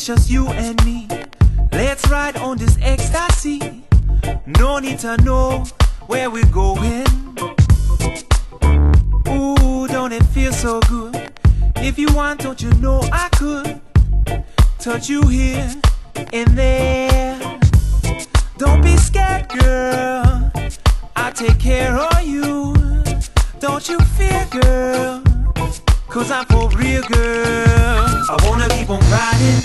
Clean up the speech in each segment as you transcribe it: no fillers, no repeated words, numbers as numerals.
it's just you and me. Let's ride on this ecstasy. No need to know where we're going. Ooh, don't it feel so good? If you want, don't you know I could touch you here and there. Don't be scared, girl, I'll take care of you. Don't you fear, girl, 'cause I'm for real, girl. I wanna keep on riding.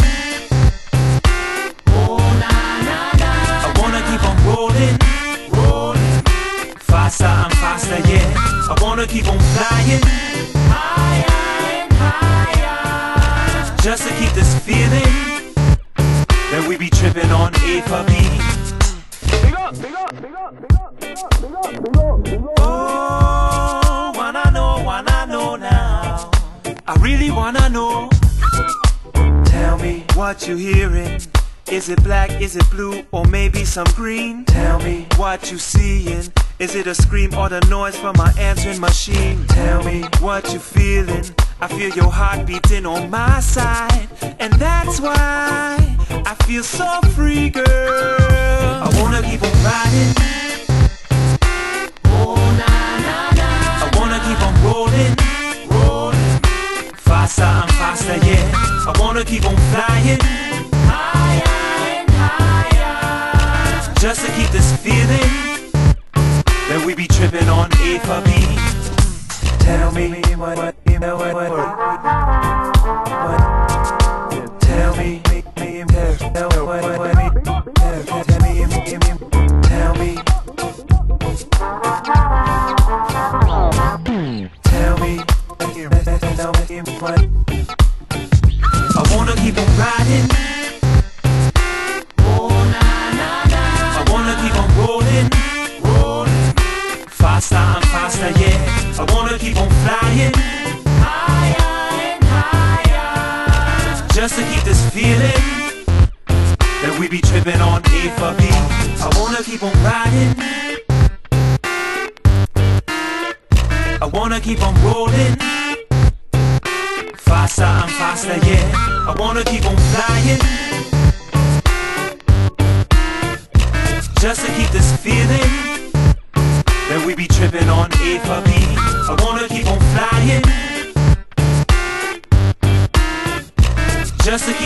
Oh, nah, nah, nah. I wanna keep on rolling, rolling. Faster and faster, yeah. I wanna keep on flying higher and higher. Just to keep this feeling that we be tripping on A for B. Oh, wanna know now. I really wanna know. Tell me what you hearing. Is it black, is it blue, or maybe some green? Tell me what you seeing. Is it a scream or the noise from my answering machine? Tell me what you feeling. I feel your heart beating on my side, and that's why I feel so free, girl. I wanna keep on riding. Oh, nah, nah, nah. I wanna keep on rolling, rolling. Faster and faster, yeah. I wanna keep on flying higher and higher. Just to keep this feeling that we be tripping on A for B. Tell me what. Tell me, what? I wanna keep on riding. Oh, nah, nah, nah. I wanna keep on rolling, rolling. Faster and faster, yeah. I wanna keep on flying higher and higher. Just to keep this feeling that we be tripping on A for B. I wanna keep on riding. I wanna keep on rolling. Faster and faster, yeah. I wanna keep on flying